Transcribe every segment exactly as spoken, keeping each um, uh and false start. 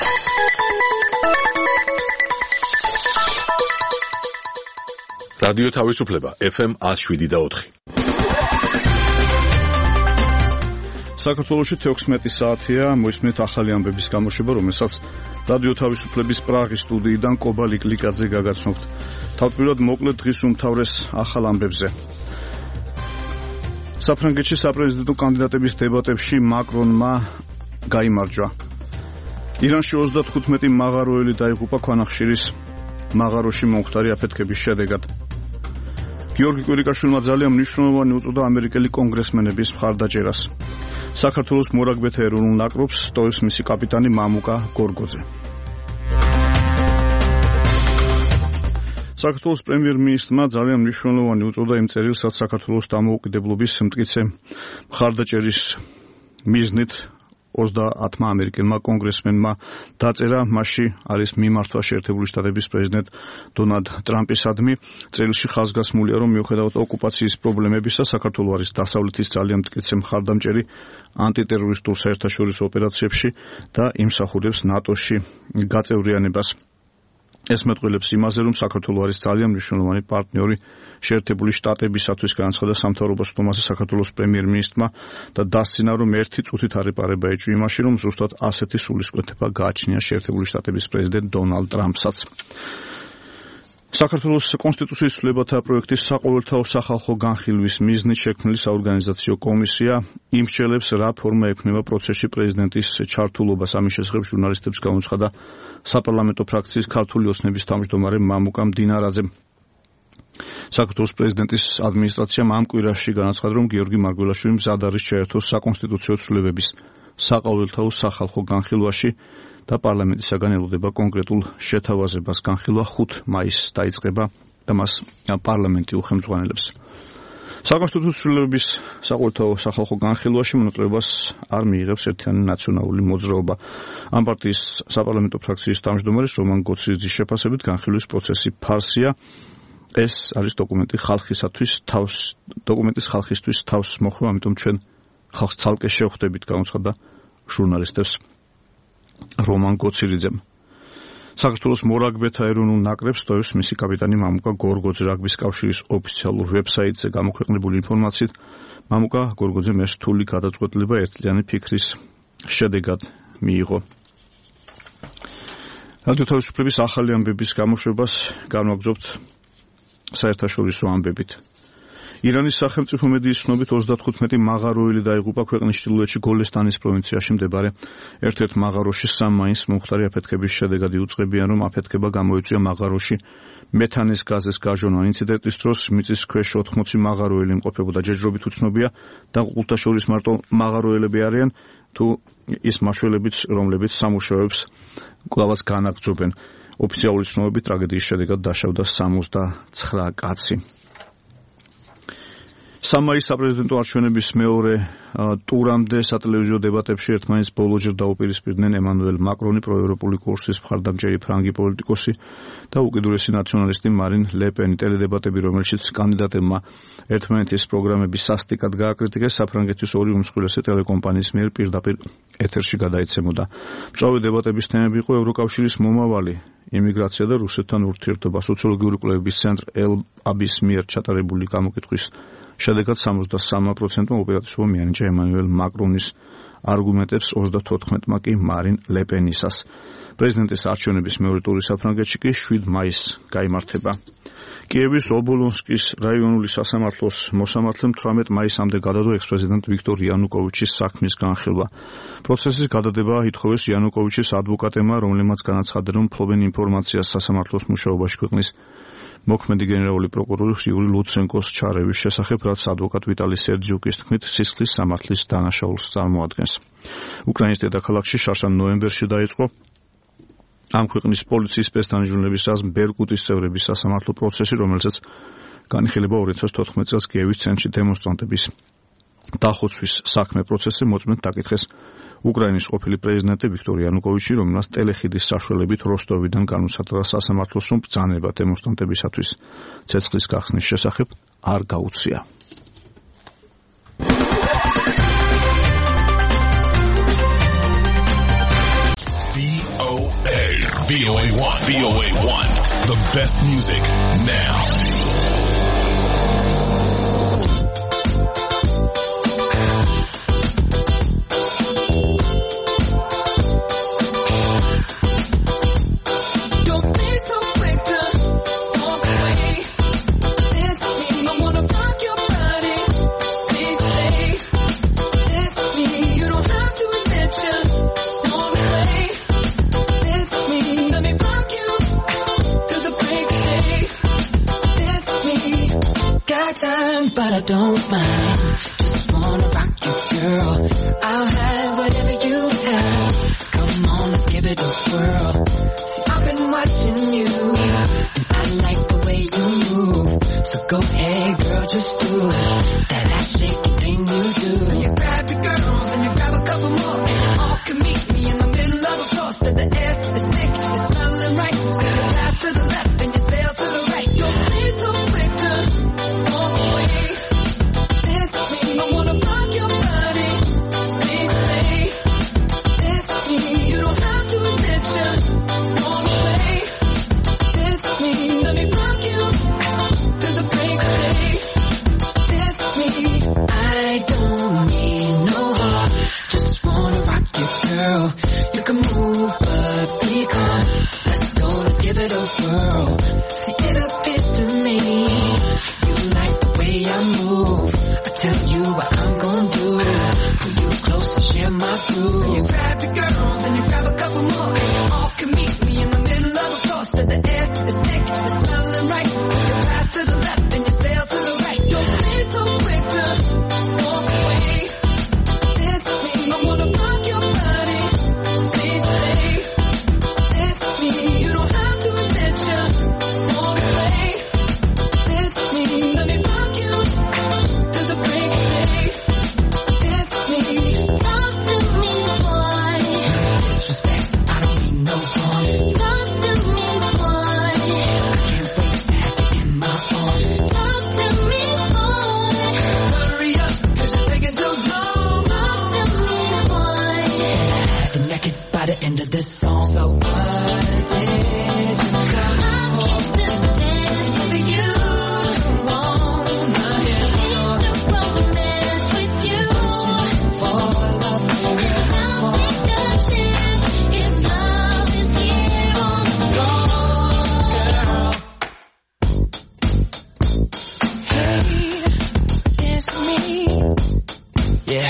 რადიო თავისუფლება ეფ ემ one oh seven და four. საქართველოში თექვსმეტი საათია, მოისმენთ ახალი ამბების გამოშვება, რომელსაც რადიო თავისუფლების პრაღის სტუდიიდან კობალიკ ლიკაძე გაგაცნობთ. თავდაპირველად მოკლედ დღის უმთავრეს ახალ ამბებზე. საფრანგეთში საპრეზიდენტო კანდიდატების დებატებში მაკრონმა გაიმარჯვა. ირანში ოცდათხუთმეტი მაღაროელი დაიღუპა ქვანახშირის მაღაროში მომხდარი აფეთქების შედეგად. გიორგი კვირიკაშვილმა ძალიან მნიშვნელოვანი უწოდა ამერიკელი კონგრესმენების მხარდაჭერას. საქართველოს მორაგბეთა ეროვნულ ნაკრებს სტოევს მისი კაპიტანი მამუკა გორგოძე. საქართველოს პრემიერ-მინისტრმა ძალიან მნიშვნელოვანი უწოდა იმ წერილს, რაც საქართველოს დამოუკიდებლობის მტკიცე მხარდაჭერის მიზნით ოცდაათმა ამერიკელმა კონგრესმენმა დაწერა, მასში არის მიმართვა შეერთებული შტატების პრეზიდენტ დონალდ ტრამპისადმი. წერილში ხაზგასმულია, რომ მიუხედავად ოკუპაციის პრობლემებისა, საქართველო არის დასავლეთის ძალიან მტკიცე მხარდამჭერი ანტიტერორისტულ საერთაშორისო ოპერაციებში და იმსახურებს ნატოში გაწევრიანებას. ეს მეტყველებს იმაზე, რომ საქართველო არის ძალიან მნიშვნელოვანი პარტნიორი შეერთებული შტატებისათვის, განაცხადა სამთავრობოს თომასე საქართველოს პრემიერ-მინისტრმა და დასცინა, რომ ერთი წუთით არ ეპარება ეჭვი იმაში, რომ ზუსტად ასეთი სულისკვეთება გააჩნია შეერთებული შტატების პრეზიდენტ დონალდ ტრამპსაც. საქართველოს კონსტიტუციის ცვლილებათა პროექტის საყოველთაო სახალხო განხილვის მიზნით შექმნილი საორგანიზაციო კომისია იმსჯელებს, რა ფორმა ექმნება პროცესში პრეზიდენტის ჩართულობას. ამის შესახებ ჟურნალისტებს გამოცხადა საპარლამენტო ფრაქციის ქართული ოცნების თავმჯდომარე მამუკა მდინარაძემ. საქართველოს პრეზიდენტის ადმინისტრაციამ ამ კვირაში განაცხადა, რომ გიორგი მარგველაშვილი მზად არის ჩაერთოს საკონსტიტუციო ცვლილებების საყოველთაო სახალხო განხილვაში და პარლამენტისაგან ელოდება კონკრეტულ შეთავაზებას. განხილვა ხუთი მაისს დაიწყება და მას პარლამენტი უხელმძღვანელებს. საკონსტიტუციო ცვლილებების საყოველთაო სახალხო განხილვაში მონაწილეობას არ მიიღებს ერთიანი ნაციონალური მოძრაობა. ამ პარტიის საპარლამენტო ფრაქციის თავმჯდომარის რომან გოციძის შეფასებით განხილვის პროცესი ფარსია. ეს არის დოკუმენტი ხალხისათვის თავს დოკუმენტის ხალხისთვის თავს მოხვდა, ამიტომ ჩვენ ხალხს ცალკე შევხვდებით, გამოცხადა ჟურნალისტებს რომან გოციძემ. საქართველოს მორაგბეთა ეროვნულ ნაკრებს სტოევს მისი კაპიტანი მამუკა გორგოძე. რაგბის კავშირის ოფიციალურ ვებსაიტზე გამოქვეყნებული ინფორმაციით, მამუკა გორგოძემ ეს რთული გადაწყვეტილება ერთწლიანი ფიქრის შედეგად მიიღო. რადიო თავისუფლების ახალი ამბების გამოშვებას განვაგრძობთ საერთაშორისო ამბებით. ირანის სახელმწიფო მედიის ცნობით ოცდათხუთმეტი მაღაროელი დაიღუპა ქვეყნის ჩრდილოეთში გოლესტანის პროვინციაში მდებარე ერთ-ერთ მაღაროში სამ მაისს მომხდარი აფეთქების შედეგად იუწყებიან, რომ აფეთქება გამოიწვია მაღაროში მეთანის გაზის გაჟონვა. ინციდენტის დროს მიწის ქვეშ ოთხმოცი მაღაროელი იმყოფებოდა. ჯერჯერობით უცნობია დაღუპულთა შორის მარტო მაღაროელები არიან თუ ის მაშველებიც, რომლებიც სამუშაოებს კვლავაც განაგრძობენ. ოფიციალური ცნობებით ტრაგედიის შედეგად დაშავდა სამოცდაცხრა კაცი. სამ მაისს საპრეზიდენტო არჩევნების მეორე ტურამდე სატელევიზიო დებატებში ერთმანეთს ბოლოჯერ დაუპირისპირდნენ ემანუელ მაკრონი, პროევროპული კურსის მხარდამჭერი ფრანგი პოლიტიკოსი და უკიდურესი ნაციონალისტი მარინ ლე პენი. ტელედებატები, რომელშიც კანდიდატებმა ერთმანეთის პროგრამების სასტიკად გააკრიტიკეს, საფრანგეთის ორი უმსხვილესი ტელეკომპანიის მიერ პირდაპირ ეთერში გადაიცემოდა. მწვავე დებატების თემები იყო ევროკავშირის მომავალი, იმიგრაცია და რუსეთთან ურთიერთობა. სოციოლოგიური კვლევების ცენტრ ელ-აბის მიერ ჩატარებული გამოკითხვის შედეგად სამოცდასამ პროცენტმა უპირატესობა მიანიჭა ემანუელ მაკრონის არგუმენტებს, ოცდათოთხმეტმა კი მარინ ლე პენისას. პრეზიდენტის არჩევნების მეორე ტური საფრანგეთში კი შვიდ მაისს გაიმართება. კიევის ობოლონსკის რაიონული სასამართლოს მოსამართლემ თვრამეტ მაისამდე გადადო ექს-პრეზიდენტ ვიქტორ იანუკოვიჩის საქმის განხილვა. პროცესის გადადება ითხოვეს იანუკოვიჩის ადვოკატებმა, რომლებმაც განაცხადა, რომ ფლობენ ინფორმაციას სასამართლოს მუშაობაში ქვეყნის მოქმედი გენერალური პროკურორის იური ლუცენკოს ჩარევის შესახებ, რაც ადვოკატ ვიტალი სერძიუკის თქმით სისხლის სამართლის დანაშაულს წარმოადგენს. უკრაინის დედაქალაქში შარშან ნოემბერში დაიწყო ამ ქვეყნის პოლიციის სპეცდანაშაულების აზრ ბერკუტის წევრების სასამართლო პროცესი, რომელსაც განიხილება ორი ათას თოთხმეტ წელს კიევის ცენტრში დემონსტრანტების დახოცვის საქმე. პროცესზე მოწმედ დაკითხეს უკრაინის ყოფილი პრეზიდენტი ვიქტორ იანუკოვიჩი, რომელსაც ტელეხიდის საშუალებით როსტოვიდან განუცადა სასამართლოს, რომ ბრძანება დემონსტრანტებისათვის ცეცხლის გახსნის შესახებ არ გაუწია. B O V O A one. V O A one. The best music now. But I don't mind. Just wanna rock you, girl. I'll have whatever you have. Come on, let's give it a whirl. See, I've been watching you, and I like the way you move. So go ahead, girl, just do that ass shaking thing you do. So you grab your girls and you grab a couple more, and you all can meet me in the middle of the floor. So the air is thick, it's smelling right. So you pass to the left and you sail to the right. Your place so quick to walk away. I wanna rock your body, please stay. That's me, you don't have to admit you on the way. That's me, let me rock you to the break of day. That's me, I don't need no heart, just wanna rock you, girl. You can move, but be calm. Let's go, let's give it a whirl. See, it appears to me you like the way I move. I tell you what I'm gonna do. Pull you close and share my groove. So you grab your girls and you grab a couple more, and you all can meet me in the middle of the floor. So the air is thick, it's smelling right. So you pass to the left and you sail to the right. Don't be so quick to walk away. That's me, I wanna rock your body. Please stay. That's me, you don't have to admit you walk away. That's me, let me rock you to the break of day. That's me. Talk to me, boy. Disrespect, I don't mean no harm. Talk to me, boy. I can't wait to have you in my arms. Talk to me, boy. Hurry up, cause you're taking too long. Talk to me, boy. Have you naked by the end of this song. So what did you come I came to dance with you. Yeah.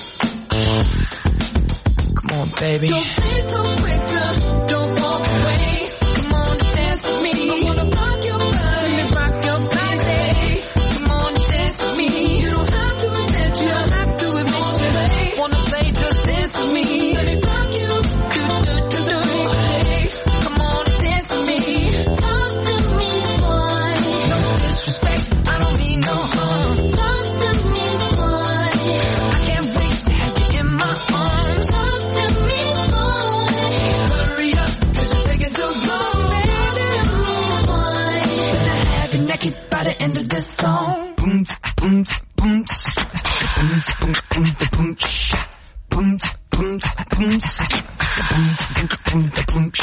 Come on, baby. Don't be so quick to don't walk away. Come on, dance with me. I wanna rock your body. Let me rock your body. Come on, dance with me. You don't have to admit you. don't have to admit you. Wanna play, just dance with me. Let me rock you. Do, do, do, do. Hey, come on, dance with me. Talk to me, boy. No disrespect, I don't mean no harm. Talk to me, boy. I can't wait to have you in my arms. Talk to me, boy. Hurry up, cause you're taking too long. Talk to me, boy. Gonna have you naked by the end of this song. Boom, boom, boom, boom, boom, boom, boom, boom, boom, boom, boom, boom, boom, boom,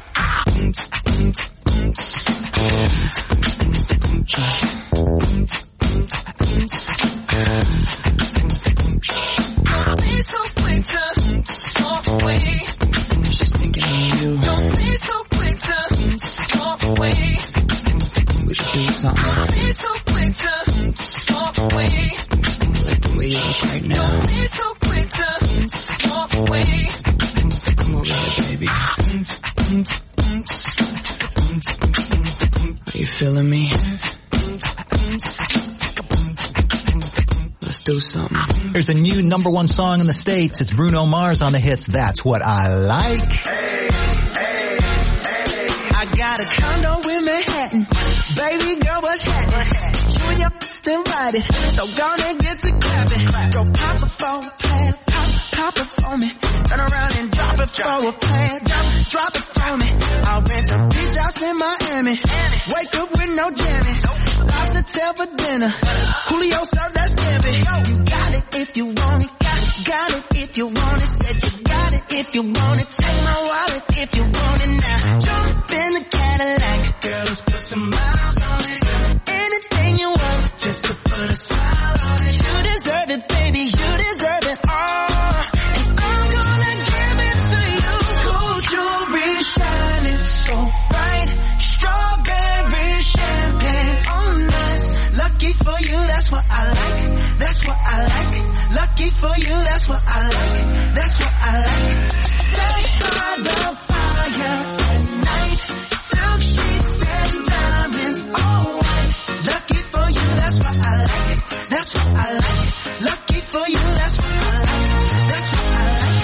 don't be so quick to walk away. Just thinking of you. Don't be so quick to walk away. We should do something. Don't be so quick to walk away. Like the way you look right now. Don't be so quick to walk away. Come over here, baby. Are you feeling me? Let's do something. There's a new number one song in the States. It's Bruno Mars on the hits. That's What I Like. Hey, hey, hey. I got a condo in Manhattan. Baby girl, what's happening? You and your invited, so gonna get to clapping. Go pop it for, pop, pop, pop it for me. Turn around and drop it for a plan. Drop, drop it for me. I'll rent a beach house in Miami. Wake up with no jammies. Lobster tail for dinner. Julio served that scampi. You got it if you want it. Got it, got it if you want it. Said you got it if you want it. Take my wallet if you want it now. Jump in the Cadillac. Girl, let's put some miles on it. Anything you want, just to put a smile on it. You deserve it, baby. You deserve it all. And I'm gonna give it to you. Gold jewelry shining so bright. Strawberry champagne on us. Lucky for you, that's what I like. That's what I like. Lucky for you, that's what I like. That's what I like. Stay by the fire at night. Silk sheets and diamonds, all white. Lucky for you, that's what I like. That's what I like. Lucky for you, that's what I like. That's what I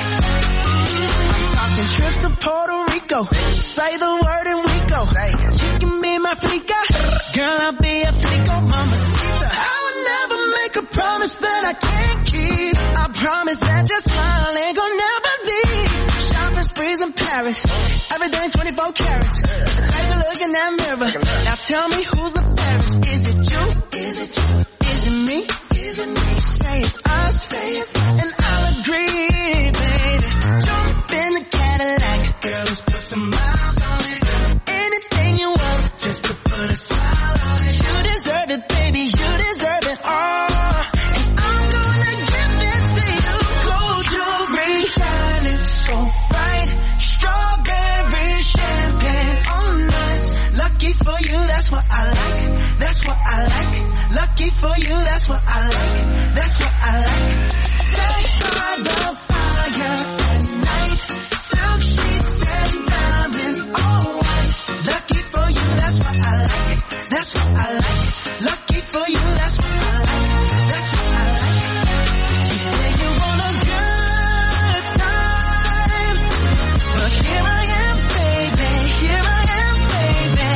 like. I'm talking trips to Puerto Rico. Say the word and we go. You can be my flica. Girl, I'll be a flico, mamacita. I would never make a promise that I can't keep. I promise that your smile ain't gonna never leave. Shopping sprees in Paris. Everything twenty-four carats. Take a look in that mirror. Now tell me who's the fairest. Is it you? Is it you? Is it me? Is it me? Say it's us. Say it's us. And I'll agree, baby. Jump in the Cadillac. Girl, let's put some miles on it. Anything you want, just to put a smile on it. You deserve it, baby. You deserve it all. And I'm gonna give it to you. Gold jewelry shining so bright. Strawberry champagne on us. Lucky for you, that's what I like. That's what I like. Lucky for you, that's what I like. That's what I like. Stay by the fire at night. Silk sheets and diamonds, all white. Lucky for you, that's what I like. That's what I like. Lucky for you, that's what I like. That's what I like. You say you want a good time, but here I am, baby. Here I am, baby.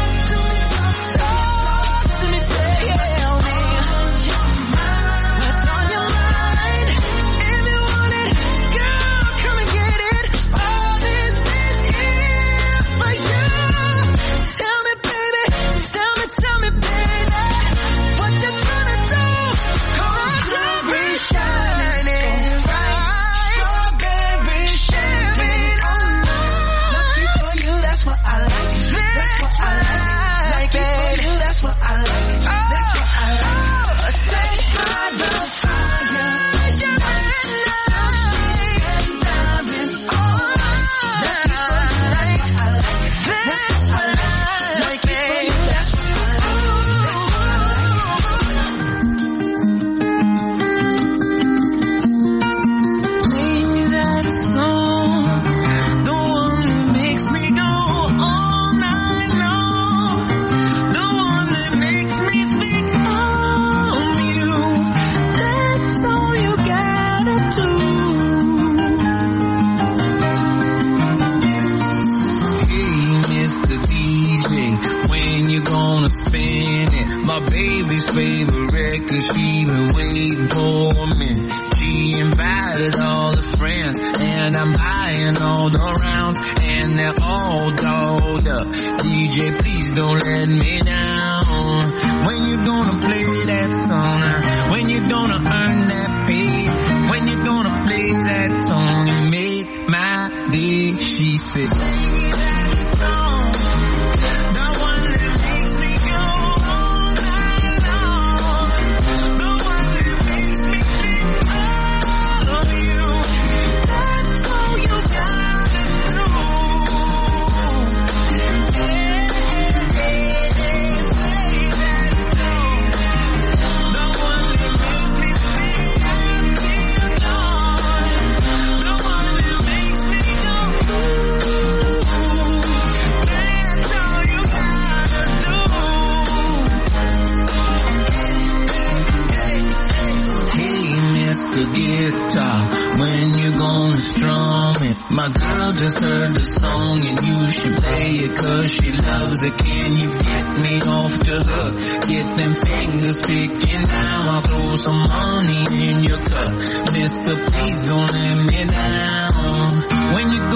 Talk to me, tell me what's on your mind. If you want it, girl, come and get it. All this is here for you. Tell me, baby, tell me, tell me, baby, what you gonna do? Gold jewelry shining bright. Strawberry champagne on us. Lucky for you, that's what I like. That's what I like. Lucky for you, that's what I like. That's what I like. Stay by the fire at night. And diamonds all night. Lucky for you, that's what I like. That's what I like. Lucky for you, that's what I like. That's what I like. Play me that song, the one that makes me go all night long, the one that makes me think of you. That's all you gotta do. Hey, Mister D J, when you gonna spin it? My baby's favorite record, she been waiting for me. She invited all the friends, and I'm buying all the rounds, and they're all dolled up. D J, please don't let me down. When you gonna play that song? When you gonna earn that pay? When you gonna play that song and make my day? She said, play that song, the one that makes me go all night long, the one that makes me think of you. That's all you gotta do. Hey, hey, hey, play that song, the one that makes me stay until dawn, the one that makes me go ooh. That's all you gotta do. Hey, Mister Guitar, when you gonna strum it? My girl just heard the song and you should play it 'cause she loves it. Can you get me off the hook? Get them fingers picking now. I'll throw some money in your cup. Mister, please don't let me down. When you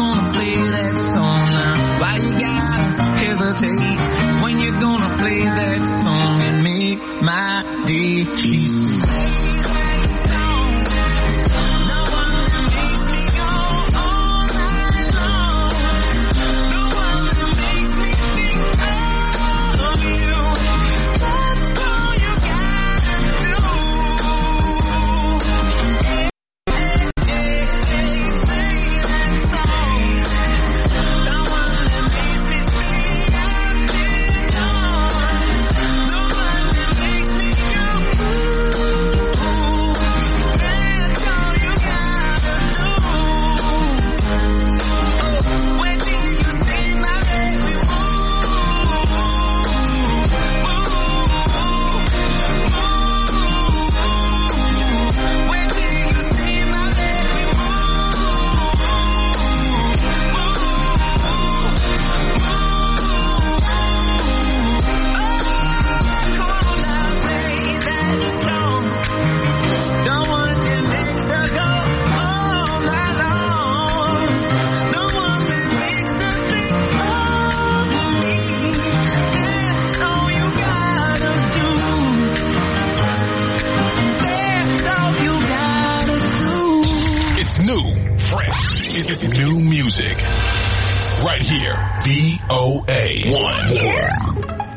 music. Right here. V O A one.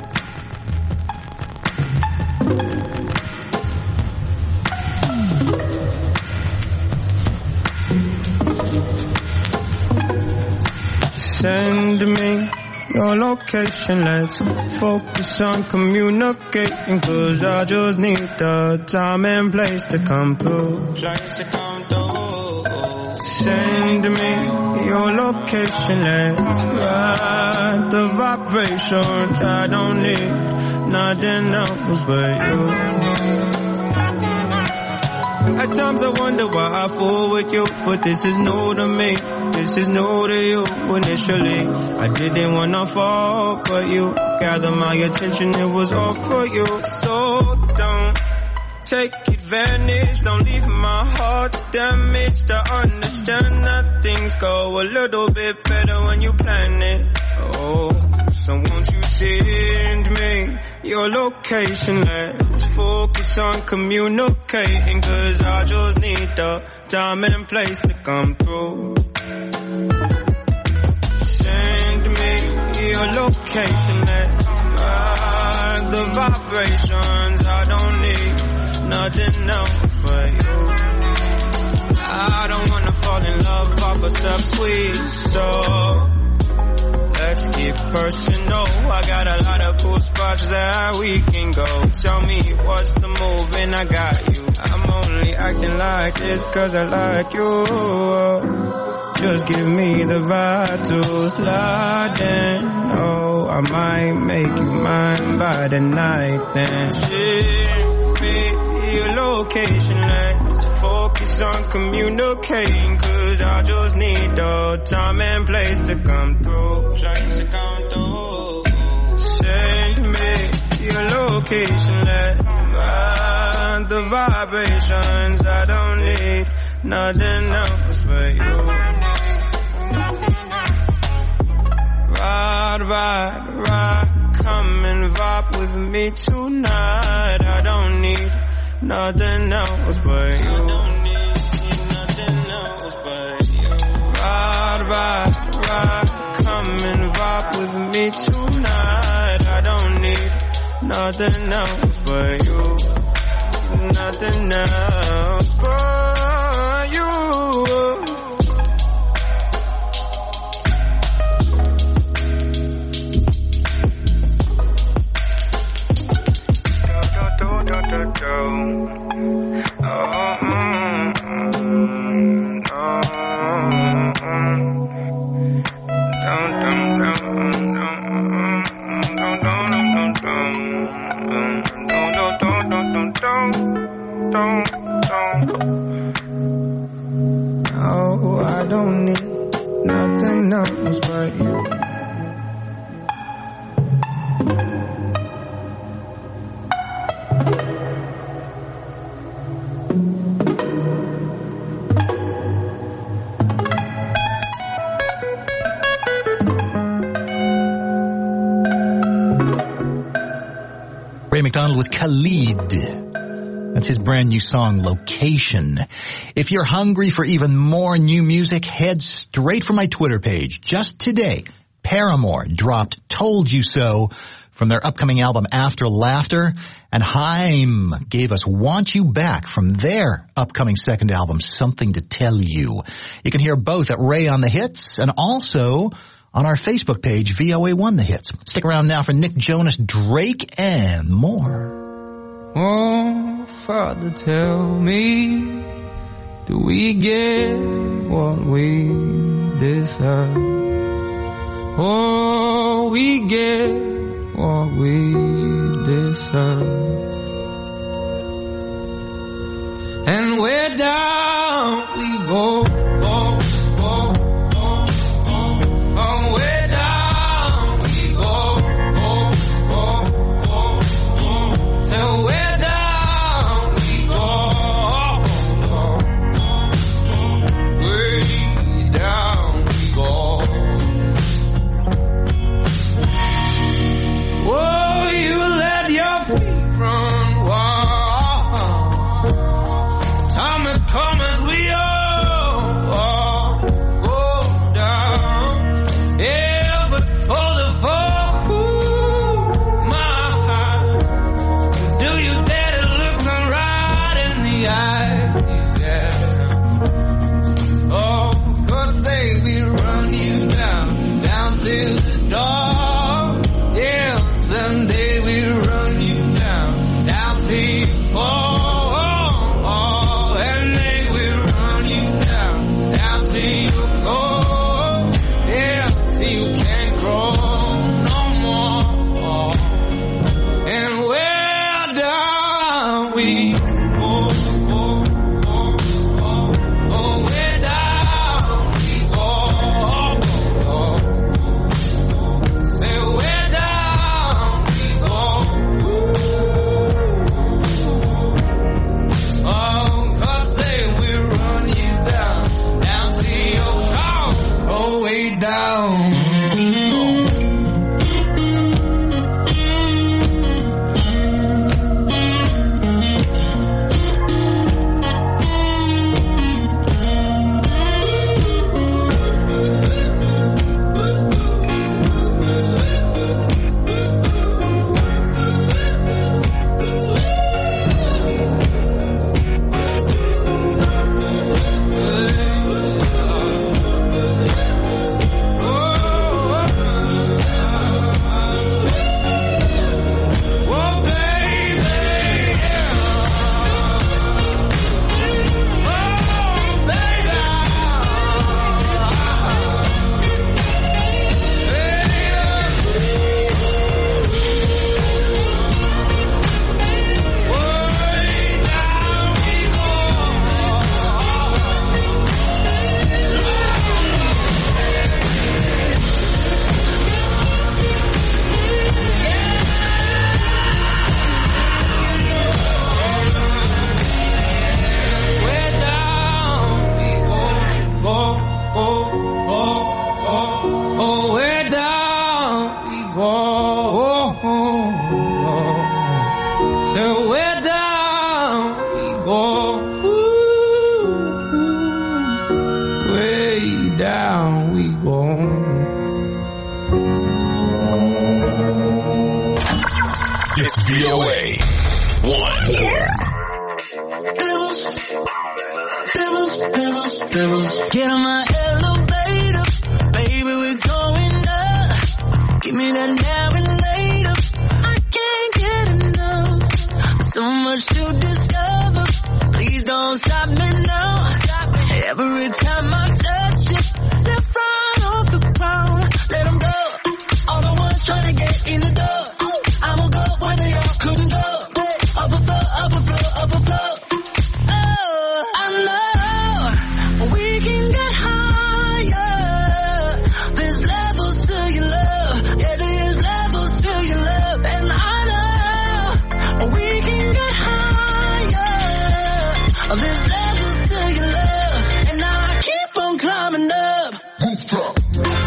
Send me your location, let's focus on communicating, cause I just need the time and place to come through. Send me your location, let's ride the vibrations. I don't need nothing else but you. At times I wonder why I fool with you, but this is new to me. This is new to you. Initially, I didn't wanna fall, but you gathered my attention. It was all for you. So don't take advantage. Don't leave my heart damaged. I understand that things go a little bit better when you plan it. Oh, so won't you send me your location? Let's focus on communicating, cause I just need the time and place to come through. Send me your location, let's ride the vibrations. I don't need nothing else but you. I don't wanna fall in love off a step sweet, so let's get personal. I got a lot of cool spots that we can go. Tell me what's the move and I got you. I'm only acting like this cause I like you. Just give me the vibe to slide in. Oh, I might make you mine by the night then. Send me your location, let's focus on communicating, cause I just need the time and place to come through. Send me your location, let's ride the vibrations. I don't need nothing else but you. Ride, ride, ride, come and vibe with me tonight. I don't need nothing else but you. I don't need nothing else but you. Ride, ride, ride, come and vibe with me tonight. I don't need nothing else but you. Nothing else but you. Oh, I don't need nothing else but you. Ray McDonald with Khalid. That's his brand new song, Location. If you're hungry for even more new music, head straight for my Twitter page. Just today, Paramore dropped Told You So from their upcoming album After Laughter, and Haim gave us Want You Back from their upcoming second album, Something to Tell You. You can hear both at Ray on the Hits and also on our Facebook page, V O A one The Hits. Stick around now for Nick Jonas, Drake, and more. Oh, Father, tell me, do we get what we deserve? Oh, we get what we deserve. And where down we go, oh, oh, oh, oh, oh, where down we go, oh, oh, oh, oh, so where Thomas, come way down we go. It's V O A one. Get on my elevator, baby, we're going up. Give me that now and later. I can't get enough. So much to discover. Please don't stop me now. Every time I touch it, they're flying off the ground. Let them go. All the ones trying to get in the door. I will go where they all couldn't go. Up a floor, up a floor, up a floor. Oh, I know we can get higher. There's levels to your love. Yeah, there's levels to your love. And I know we can get higher. There's levels to your love. And I keep on climbing up. Rooftop.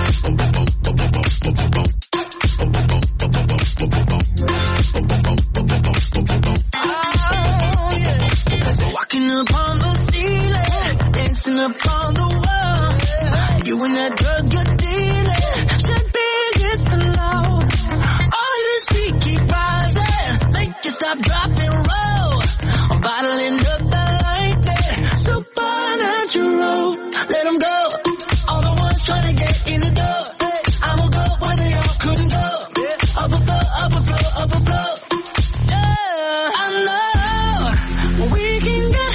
Upon the ceiling, dancing upon the wall. You and that drug you're dealing should be against the law. All of this heat keep rising, they can stop, drop, and roll. I'm bottling up the lightning, supernatural. Let them go. All the ones trying to get in the door. I will go where they all couldn't go. Up a floor, up a floor, up a floor. Yeah, I know we can get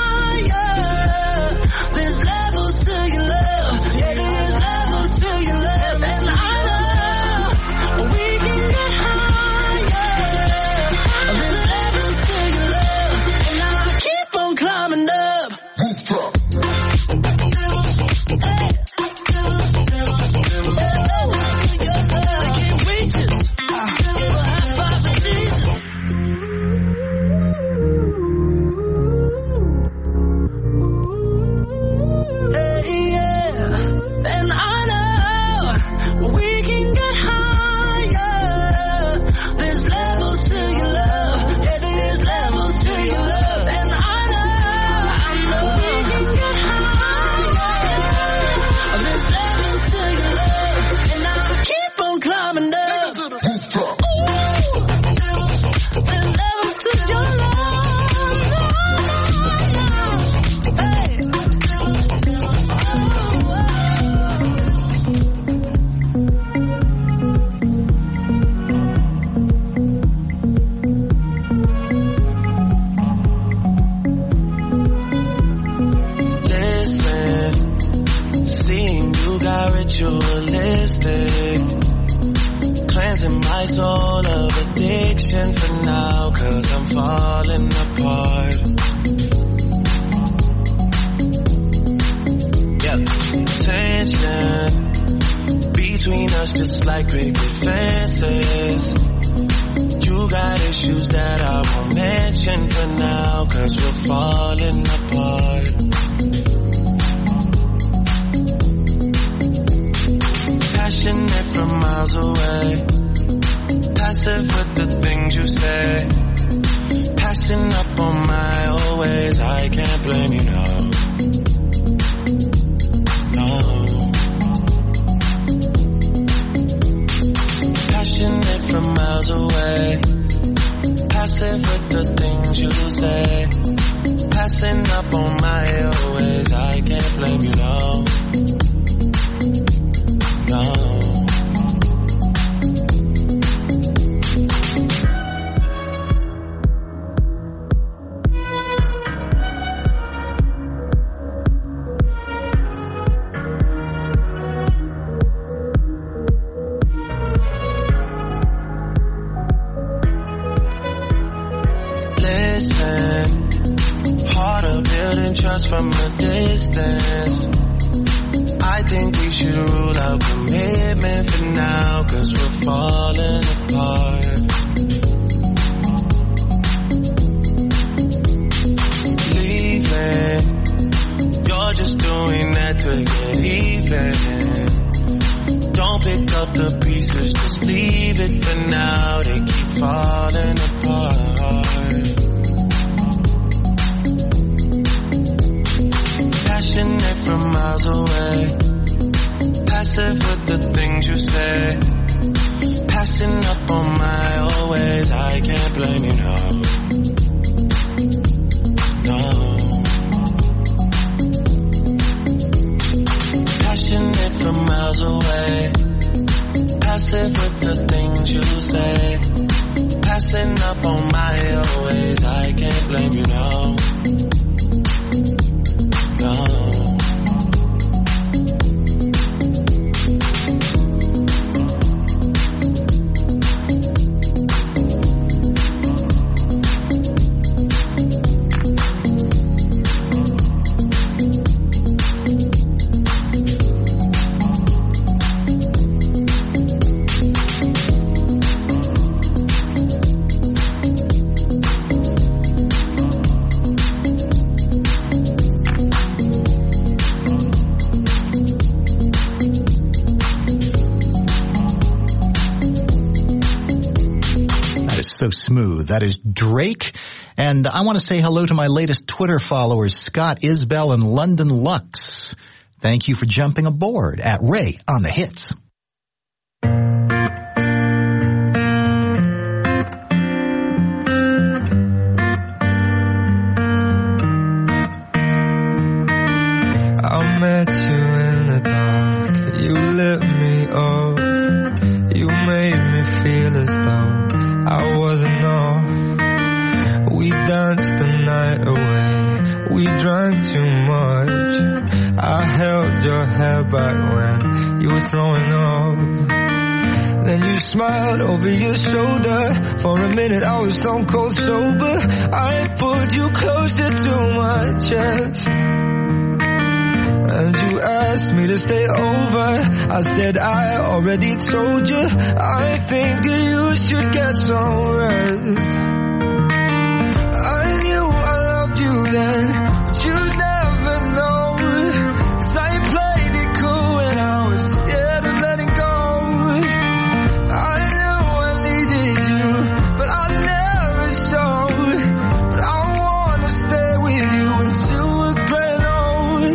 cleansing my soul of addiction for now, 'cause I'm falling apart. Yeah, tension between us just like picket fences. You got issues that I won't mention for now, 'cause we're falling apart. miles away. Passive with the things you say. Passing up on my always. I can't blame you, no. No. Passionate from miles away. Passive with the things you say. Passing up on my always. I can't blame you, no. No. From a distance, I think we should rule out commitment for now, cause we're falling apart. Leaving, you're just doing that to get even. Don't pick up the pieces, just leave it for now. They keep falling apart. Passionate from miles away. Passive with the things you say. Passing up on my always. I can't blame you, no. No. Passionate from miles away. Passive with the things you say. Passing up on my always. I can't blame you, no. No. So smooth. That is Drake. And I want to say hello to my latest Twitter followers, Scott Isbell and London Lux. Thank you for jumping aboard at Ray on the Hits. I met you in the dark. You lit me up. You made me feel as though I wasn't off. We danced the night away. We drank too much. I held your hair back when you were throwing up. Then you smiled over your shoulder. For a minute I was stone cold sober. I pulled you closer to my chest. And you asked me to stay over. I said I already told you. I think that you should get some rest. I knew I loved you then, but you'd never know. 'Cause I played it cool and I was scared of letting go. I knew I needed you, but I never showed. But I wanna stay with you until we're grown old.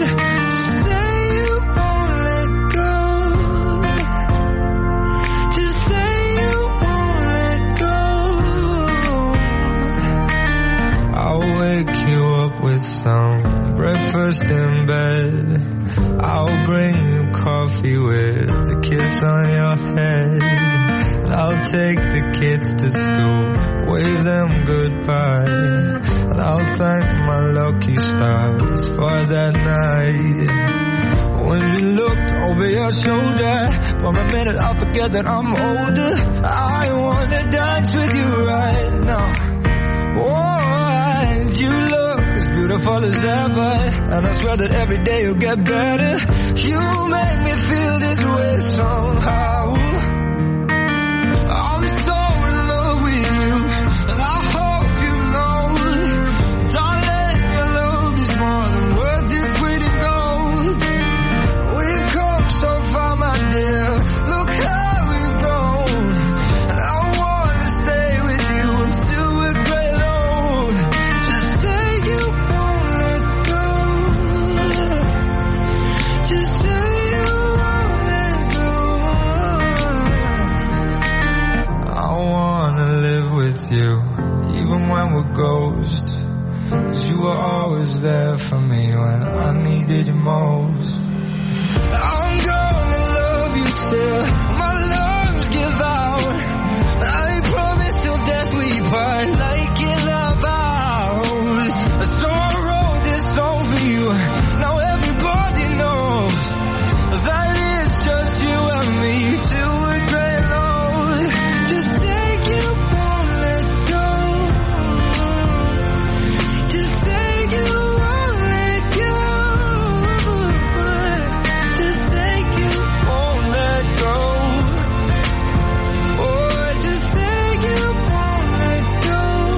With some breakfast in bed, I'll bring you coffee with the kiss on your head. And I'll take the kids to school, wave them goodbye. And I'll thank my lucky stars for that night. When you looked over your shoulder, for a minute I forget that I'm older. I wanna dance with you right now. Oh, and you look beautiful as ever, and I swear that every day you'll get better. You make me feel this way somehow. I'm so in love with you, and I hope you know, darling, your love is more than worth its weight in gold. We've come so far, my dear. Look how we've grown. were always there for me when I needed you most. I'm gonna love you till my lungs give out. I promise till death we part like in our vows. So I wrote this song for you. Now everybody knows that it's just you and me till we're grey old. Just take you won't let go. Just take you won't let go. Just take you won't let go. Oh, just take you won't let go.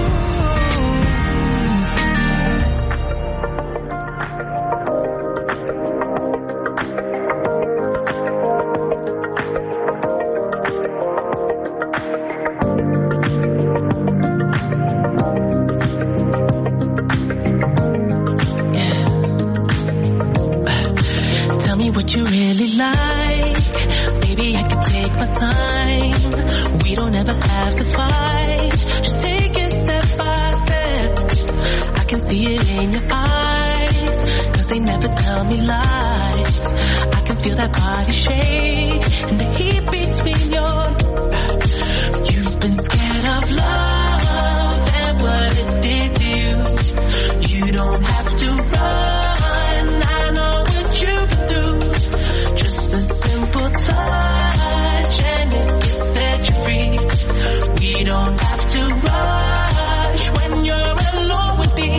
Tell me what you really like. Baby, I can take my time. We don't ever have to fight. Just take it step by step. I can see it in your eyes, 'cause they never tell me lies. I can feel that body shake and the heat between your... You've been scared of love and what it did to you. You don't have to run. I know what you've been through. Just a simple touch and it can set you free. We don't have to rush when you're alone with me.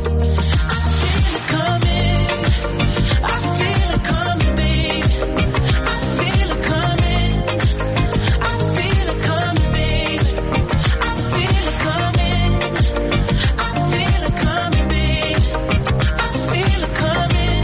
I feel it coming. I feel it coming, babe. I feel it coming. I feel it coming, babe. I feel it coming. I feel it coming, babe. I feel it coming.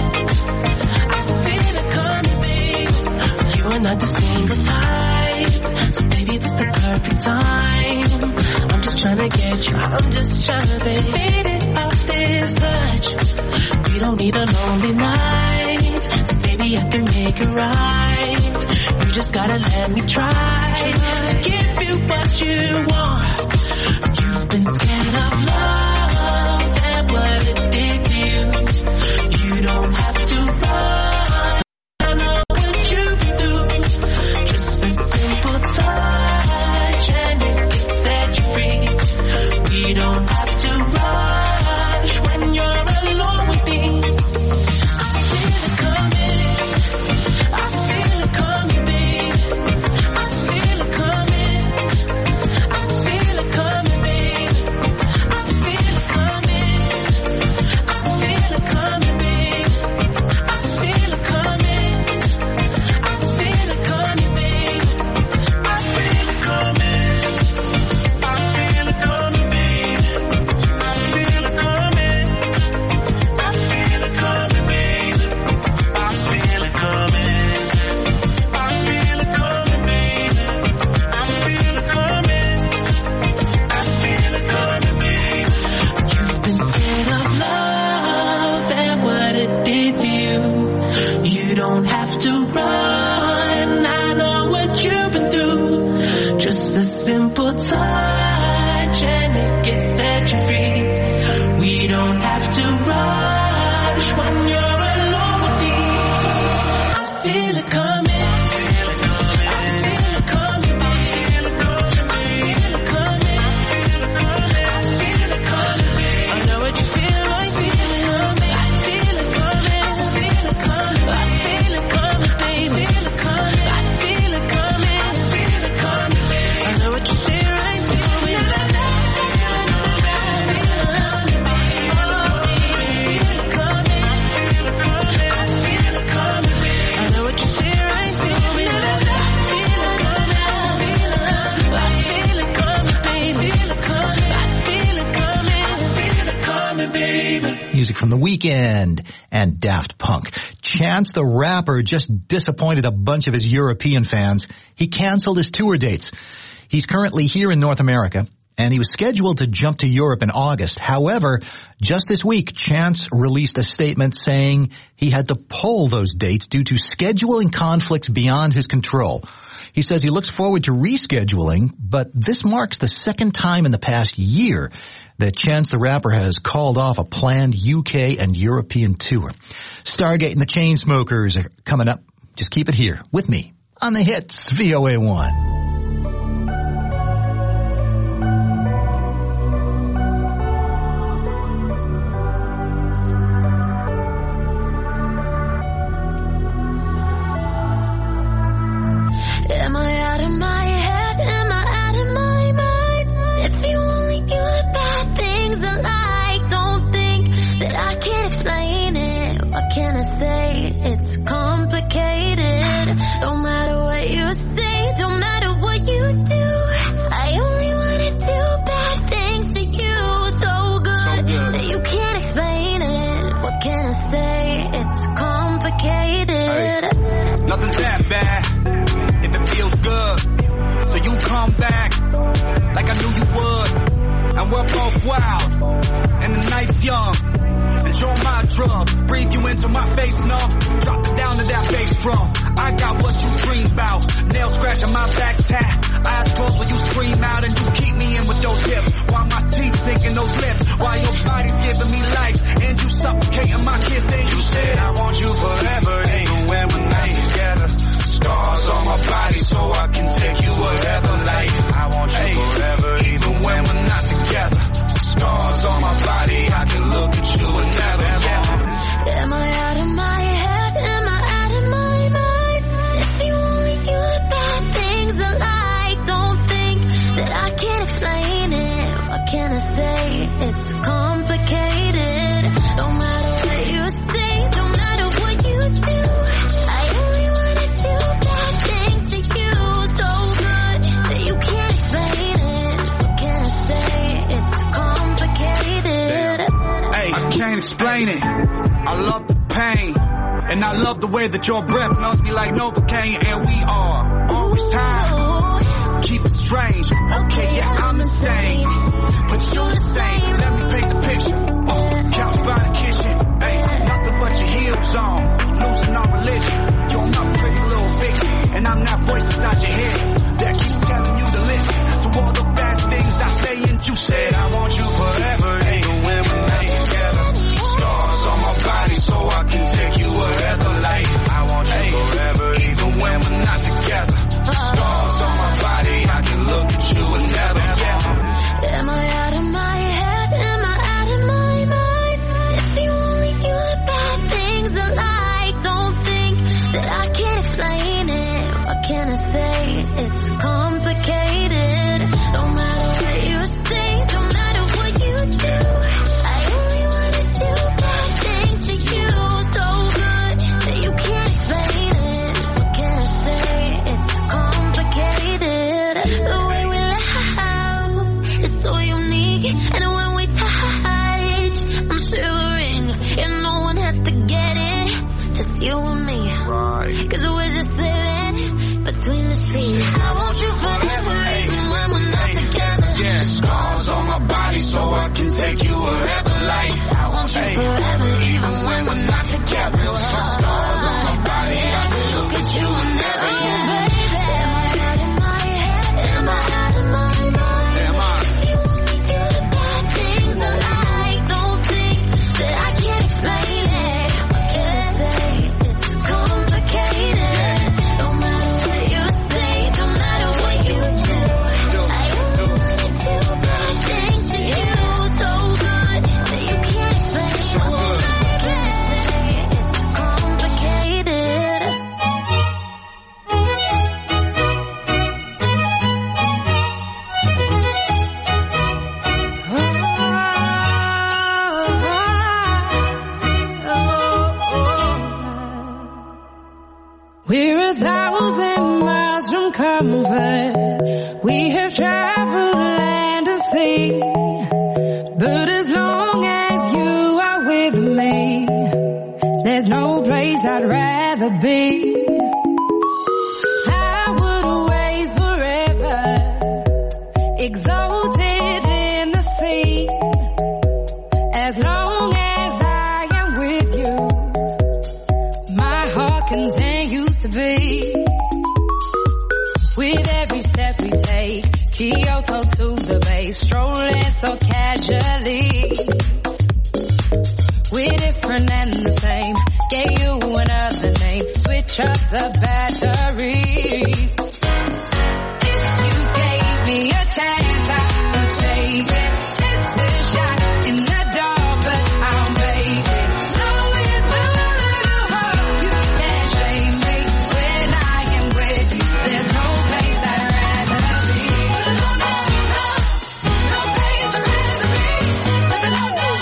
I feel it coming, babe. You are not the single type, so baby, this the perfect time. I'm just trying to get you, I'm just trying to be faded off this touch. We don't need a lonely night, so baby, I can make it right. You just gotta let me try to give you what you want. You've been scared of love and what it did to you. You don't have to run. I know what you've been through. Just a simple touch and it can set you free. We don't have to rush when you're alone with me. I feel it coming. I feel it coming, babe. I feel it coming. I feel it coming, babe. I feel it coming. I feel it coming, babe. I feel it coming. I feel it coming, babe. I feel it coming. I feel it coming, babe. I feel it coming. I feel it coming, babe. I feel it coming. I feel it coming, babe. I feel it coming. I feel it coming, babe. You've been scared of love and what it did to you. You don't have to run. I know what you've been through. Just a simple touch and it can set you free. We don't have to rush when you're alone with me. I feel it coming. I feel it coming, babe. I feel it coming. I feel it coming, babe. I know what you feel like feeling coming. I feel it coming. I feel it coming. I feel it coming, babe. I feel it coming. I feel it coming. I feel it coming, babe. I know what you feel right feeling. I feel it coming, babe. Music from The Weeknd and Daft Punk. Chance the Rapper just disappointed a bunch of his European fans. He canceled his tour dates. He's currently here in North America, and he was scheduled to jump to Europe in August. However, just this week, Chance released a statement saying he had to pull those dates due to scheduling conflicts beyond his control. He says he looks forward to rescheduling, but this marks the second time in the past year that Chance the Rapper has called off a planned U K and European tour. Stargate and the Chainsmokers are coming up. Just keep it here with me on the hits, V O A one. Am I out of my head? Am I out of my mind? If you only knew the bad things I like, don't think that I can explain it. What can I say? It's complicated. No matter what you say, no matter what you do, I only wanna do bad things to you. So good, so good that you can't explain it. What can I say? It's complicated. Hey, nothing's that bad. If it feels good, so you come back like I knew you would. And we're both wild, and the night's young. Enjoy my drug, breathe you into my face, numb. Drop it down to that bass drum. I got what you dream about. Nail scratching my back tap. Eyes closed when you scream out and you keep me in with those hips. While my teeth sink in those lips. While your body's giving me life and you suffocating my kiss. Then you said I want you forever, even when we're not together. Scars on my body so I can take you wherever. Like I want you hey, forever, even when we're not together. Scars on my body, I can look at you and never, never. Am I out of my head? Am I out of my mind? If you only knew the bad things I like, don't think that I can explain it. What can I say? It's complicated. No matter what you say, no matter what you do, I only wanna do bad things to you. So good that you can't explain it. What can I say? It's complicated. Hey, I can't explain it. I love the pain, and I love the way that your breath knows me like Novocaine. And we are always high. Keep it strange. Okay, yeah, I'm insane, but you're the same. Let me paint the picture. Uh, couch by the kitchen. Hey, nothing but your heels on. Losing our religion. You're my pretty little fiction, and I'm that voice inside your head that keeps telling you to listen to all the bad things I say. And you said I want you forever, even when we're not together. Scars on my body so I can take you wherever. Like I want you forever, even when we're not together. Scars on my body, I can look at you and never, never. Am I out of my head? Am I out of my mind? If you only knew the bad things I like, don't think that I can explain it. What can I say? It's complicated. No matter what you say, no matter what you do, I only wanna do bad things to you. So good that you can't explain it. What can I say? It's complicated. The way we laugh is so unique, and when we touch, I'm shivering, and no one has to get it, just you and me. Right. Cause we're just living between the sheets. I want you forever, even when we're not together. Yeah, scars on my body so I can take you wherever. Like I want you forever, even when we're not together. Scars on my body, I can look at you and never, yeah. Am I out of my head? Am I out of my mind? Am I? If you only do the bad things I like, don't think that I can't explain it. What can I say? It's complicated. No matter what you say, no matter what you do, I only wanna do bad things to you. So good that you can't explain it. What can I say? It's complicated. We're a thousand miles from comfort. We have traveled land and sea. But as long as you are with me, there's no place I'd rather be. I would away forever, exalted in the sea. As long as I am with you, my heart continues to be. With every step we take, Kyoto to the base. place, strolling so casually. We're different and the same. Gave you another name. Switch up the batteries. If you gave me a chance, I would take it. It's a shot in the dark, but I'll make it. Knowing the little hope you can't shame me. When I am with you, there's no place I'd rather be. No, no, no, no place I'd rather be. No, no, no, no.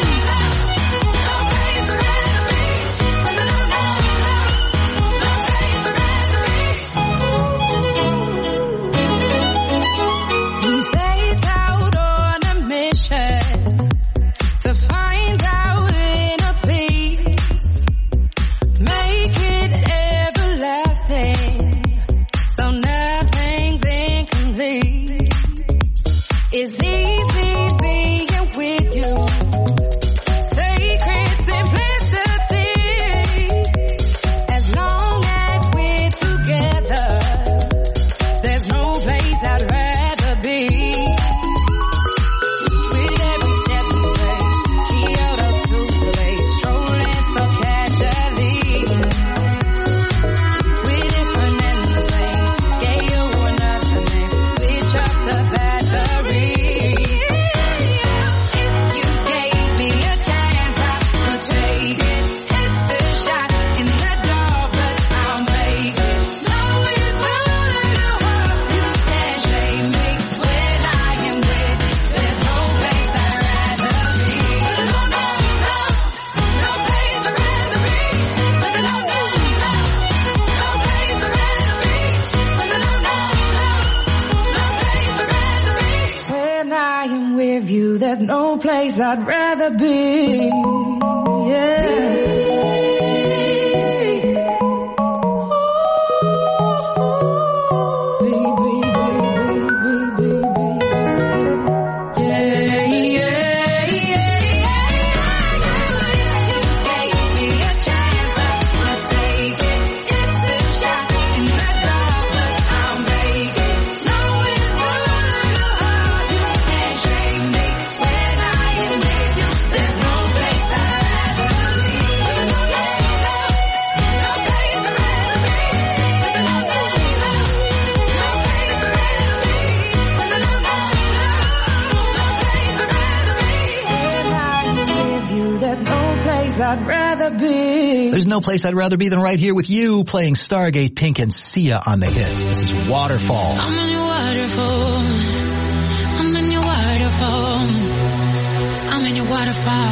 I'd rather be, yeah. I'd rather be. There's no place I'd rather be than right here with you, playing Stargate, Pink, and Sia on the hits. This is Waterfall. I'm in your waterfall. I'm in your waterfall. I'm in your waterfall.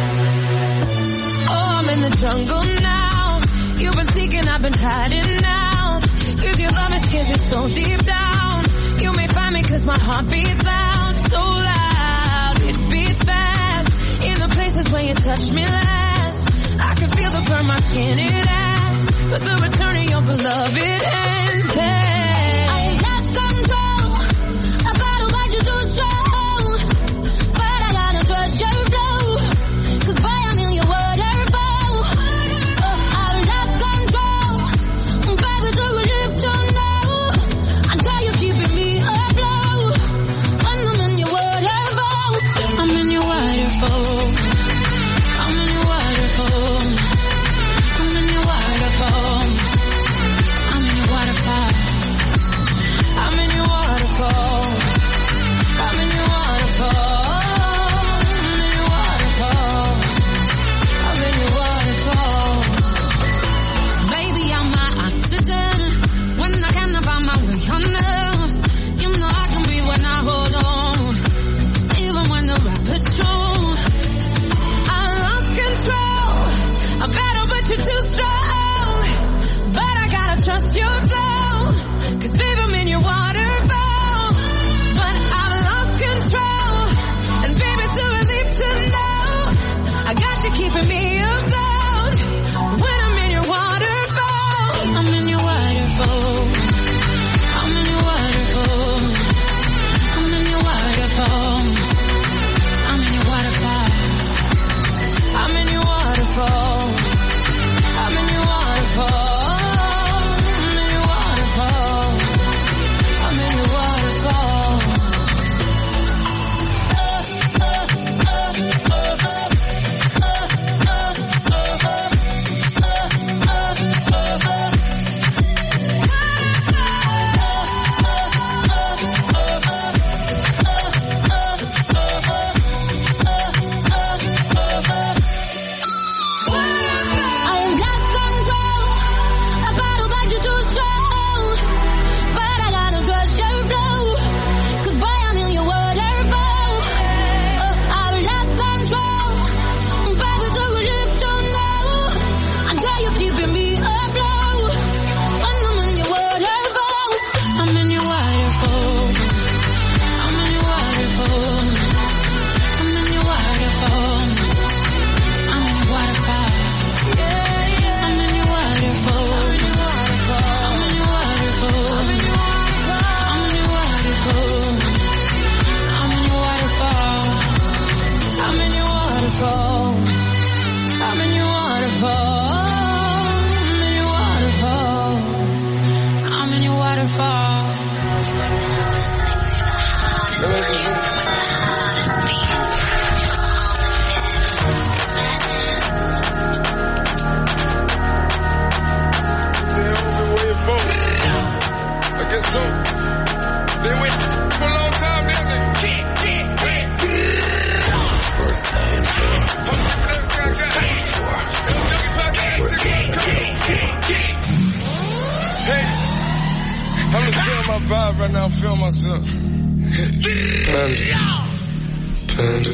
Oh, I'm in the jungle now. You've been seeking, I've been hiding now. Cause your love is getting so deep down. You may find me cause my heart beats loud. So loud, it beats fast. In the places where you touch me last. I can feel the burn my skin, it asks. But the return of your beloved ends. Hey. I lost control. A battle but you too strong. But I gotta trust your flow. Cause boy, I'm in your waterfall. Oh, I lost control. Baby, do we live to know? Until you're keeping me afloat. When I'm in your waterfall. I'm in your waterfall. I'm in your waterfall. I'm in your waterfall. I'm in your waterfall. I'm in your waterfall. I'm in your waterfall. I'm in your waterfall. I'm in your waterfall. Baby, I'm my oxygen. When I can't find my way under, you know I can breathe when I hold on. Even when the rapids strong. I lost control. A battle, but you're too strong. But I gotta trust your flow. Cause baby, I'm in your waterfall. But I've lost control. And baby, it's a relief to know I got you keeping me afloat. When I'm in your waterfall. I'm in your waterfall. I'm in your waterfall. I'm in your waterfall. I'm in your waterfall. I'm in your waterfall. I'm in your waterfall. I'm in your waterfall. I'm in your waterfall. Right now, I feel myself. Panda.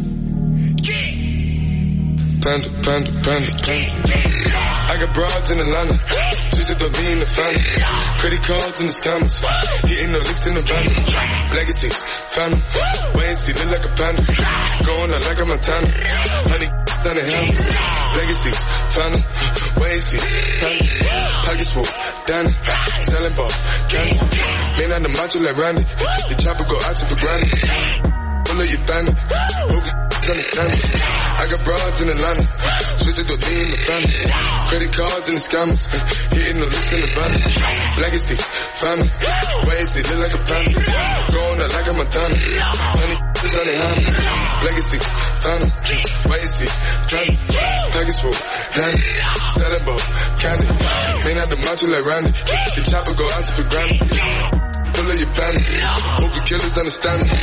Panda. Panda, panda, panda, panda. I got broads in Atlanta. Just to me in the family. Credit cards in the scammers. Hitting the licks in the van. Legacies, family. Wait and see, look like a panda. Going out like a Montana. Honey, on the helmets. Legacies, family. Wait and see, family. Pockets full, Danny. Selling ball, candy. Man on the macho like Randy. The chopper go out for granted. Pull up your bandit. Hope you understand it. I got broads in Atlanta. Switch it to me in the family. Credit cards and the scammers. Hitting the licks in the van. Legacy, family. Wait and see, look like a panda. Going out like a Montana. Honey, on the helmets. Legacy, family. Wait and see, family. Package full, Danny. Selling ball, candy. Man on the macho like Randy. The chopper go out for granted. Pull up your bandit. Hope the killers understand me.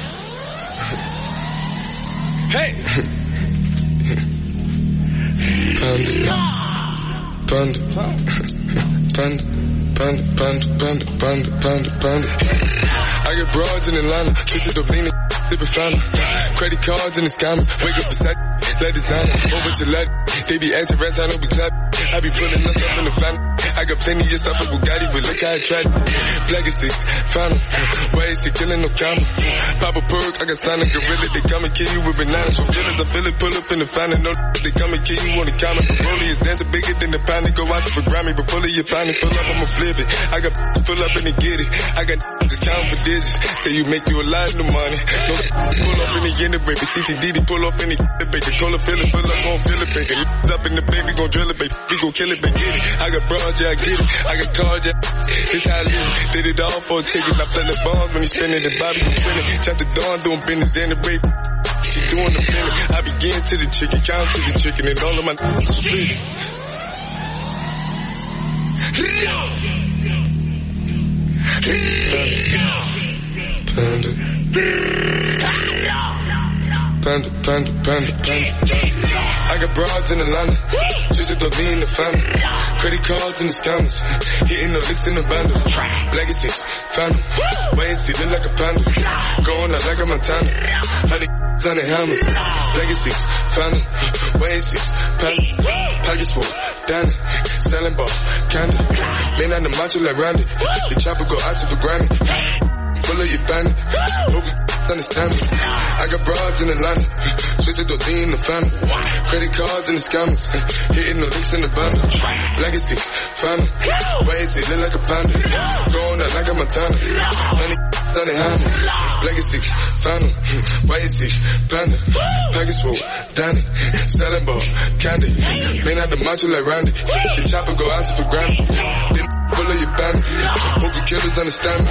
Hey! Panda. Panda. Panda. Panda. Panda. Panda. Panda. Panda. Panda. I get broads in Atlanta. Kiss it up, lean it, dip it family. Credit cards and the scammers. Wake up beside let designer. Over to let they be acting rats, I don't be clap. I be pulling us up in the family. I got plenty of stuff with Bugatti, but look how I tried. Black is six, final. Why is he killing no comma? Pop a perk, I got signed a gorilla. They come and kill you with bananas from killers. I feel it, pull up in the final. No, they come and kill you on the counter. The rollie is dancing bigger than the pound. They go out to Grammy, but pull it, you find it. Pull up, I'ma flip it. I got pull up and they get it. I got just count for digits. Say you make you a lot of money. No, pull up in the end, baby. C T D, they pull up in the baby. Call up, feel it, pull up, gon' feel it, baby. Up in the baby, gon' drill it, baby. We gon' kill it, baby. Get it. I got broad, yeah, I get it. I got cards, yeah. It's how I live. Did it all for a ticket. I play the bonds when he spinning the Bobby, he spinning. Chop the dawn, doing business in the baby. She doing the feeling. I begin to the chicken, count to the chicken, and all of my n***s are split. Panda. Panda, panda, panda, panda. I got broads in Atlanta. Just to me in the family. Credit cards and the scammers. Hitting the licks in the bundle. Legacies, family. Wait and see, look like a panda. Going out like a Montana. Honey, on the helmets. Legacies, family. Wait and see, family. Pockets full, Danny. Selling ball, candy. Man on the macho like Randy. The chopper go out for granted. Pull up your bandit. Hope you understand me. I got broads in Atlanta. Switch it to D in the family. Credit cards and the scammers. Hitting the licks in the bundle. Legacy, family. Wait and see, look like a panda. Going out like a Montana. Honey, on the helmets. Legacy, family. Wait and see, panda. Package full, Danny. Selling ball, candy. Man out the macho like Randy. The chopper go out for granted. Then pull up your bandit. Hope the killers understand me.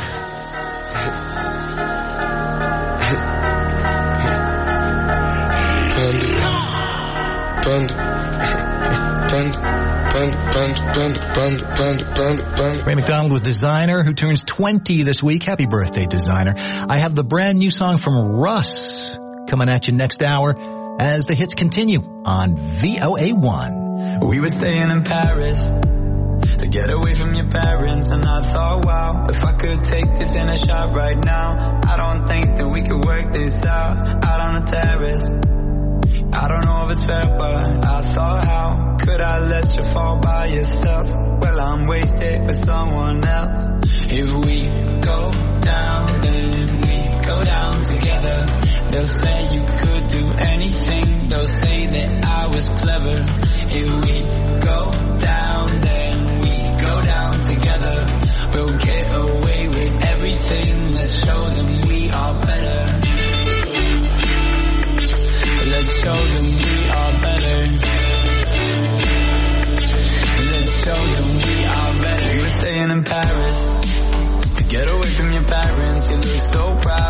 Panda, panda, panda, panda, panda, panda, panda, panda, panda. Ray McDonald with Designer, who turns twenty this week. Happy birthday, Designer. I have the brand new song from Russ coming at you next hour as the hits continue on V O A one. We were staying in Paris to get away from your parents, and I thought, wow, if I could take this in a shot right now, I don't think that we could work this out, out on the terrace. I don't know if it's fair, but I thought, how could I let you fall by yourself? Well, I'm wasted with someone else. If we go down, then we go down together. They'll say you could do anything. They'll say that I was clever. If we go down, then we go down together. We'll get away with everything. Let's show them we are better. Let's show them we are better. Let's show them we are better. We were staying in Paris to get away from your parents. You look so proud.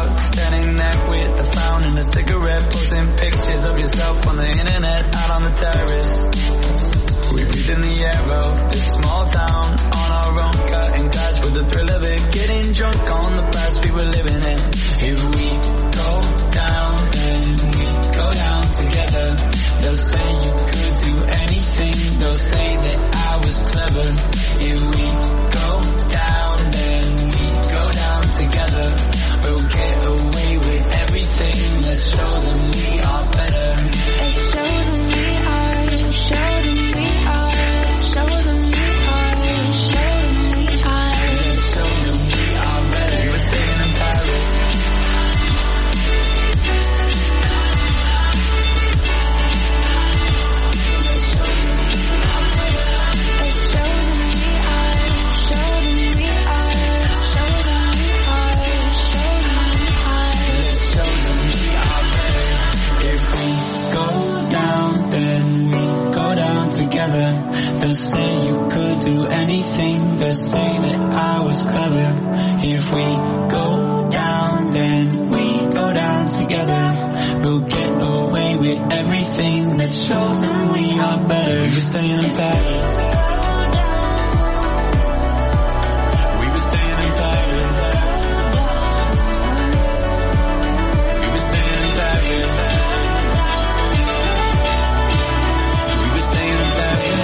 a cigarette, posting pictures of yourself on the internet, out on the terrace. We breathe in the air of this small town, on our own, cutting glass with the thrill of it, getting drunk on the past we were living in. If we go down, then we go down together. They'll say you could do anything, they'll say that I was clever. If we go down, then we go down together. We'll get away with everything, let's show them we are better. Let's show them we are, show them we are, show them we are, show them we are. Let's show them we are better. We were staying in Paris. They'll say you could do anything, they'll say that I was clever. If we go down, then we go down together. We'll get away with everything, let's show them we are better. We were staying in Paris. We were staying in Paris. We were staying in Paris. We were staying in Paris.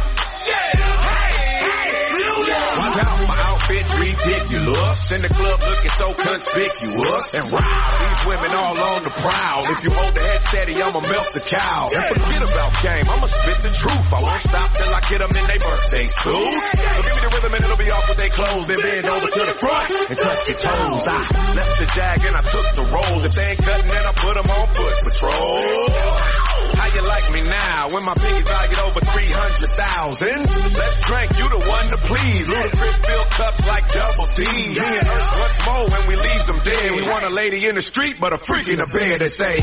In the club looking looking so conspicuous. And wow, these women all on the prowl. If you hold the head steady, I'ma melt the cow. And forget about game, I'ma spit the truth. I won't stop till I get them in their birthday suit. So give me the rhythm and it'll be off with their clothes. Then bend over to the front and touch your toes. I left the jag and I took the rolls. If they ain't cutting, then I put them on foot patrol. How you like me now when my piggy's valued over three hundred thousand? Let's drink, you the one to please. Ludacris fill cups like double D. Me and us, what's more when we leave them dead? We want a lady in the street, but a freak in the bed that say,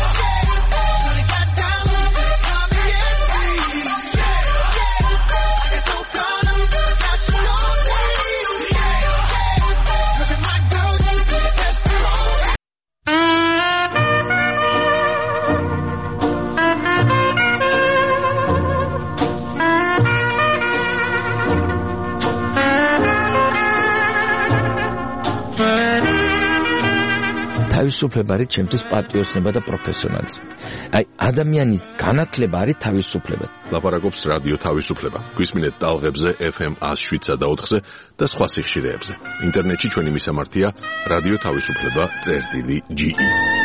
თავისუფლება არის ჩემთვის პატრიოტიზმი და პროფესიონალიზმი. აი, ადამიანის განათლება არის თავისუფლება. ლაპარაკობს რადიო თავისუფლება. გვისმინეთ ტალღებზე F M one oh seven და ოთხზე და სხვა სიხშირეებზე. ინტერნეტში ჩვენი მისამართია რადიო თავისუფლება წერტილი G E.